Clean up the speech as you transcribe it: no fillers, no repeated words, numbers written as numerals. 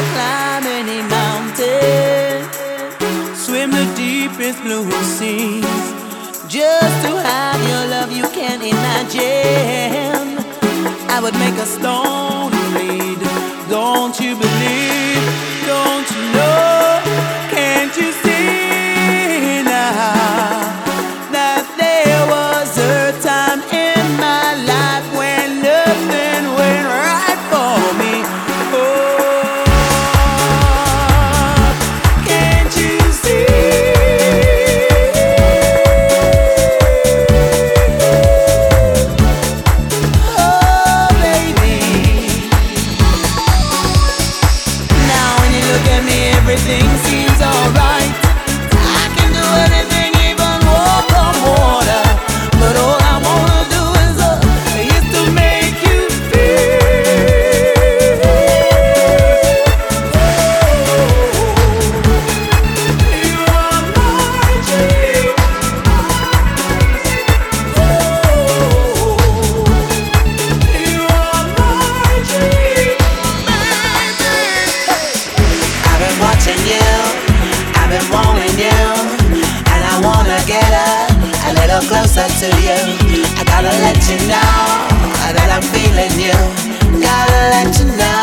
climb any mountain, swim the deepest blue seas, just to have your love you can't imagine. I would make a stone bleed. Don't you believe? Don't you know? Can't you see now that there was a time in my life when nothing went right for me? Oh, can't you see? Oh, baby. Now when you look at me, everything seems alright. I can do anything, even walk on water. But all I wanna do is to make you feel. You are my dream. You are my dream, baby. I've been watching you, I've been wanting you, and I wanna get a little closer to you. I gotta let you know that I'm feeling you. Gotta let you know